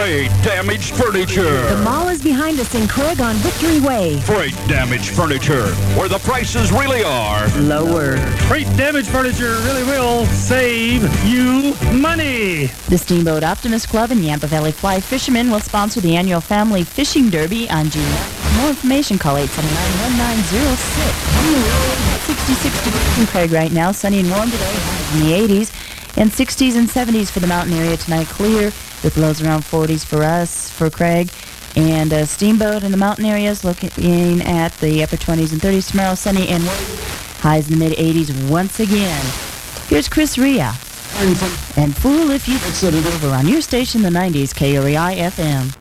Freight Damaged Furniture. The mall is behind us in Craig on Victory Way. Freight Damaged Furniture, where the prices really are lower. Freight Damaged Furniture really will save you money. The Steamboat Optimist Club and Yampa Valley Fly Fishermen will sponsor the annual Family Fishing Derby on June 9th. For more information, call 879-1906. 66 degrees in Craig right now. Sunny and warm today, highs in the 80s. And 60s and 70s for the mountain area tonight. Clear with lows around 40s for us, for Craig. And Steamboat in the mountain areas looking at the upper 20s and 30s tomorrow. Sunny and warm. Highs in the mid-80s once again. Here's Chris Ria. And Fool If You Consider Over on your station, the 90s, KREI FM.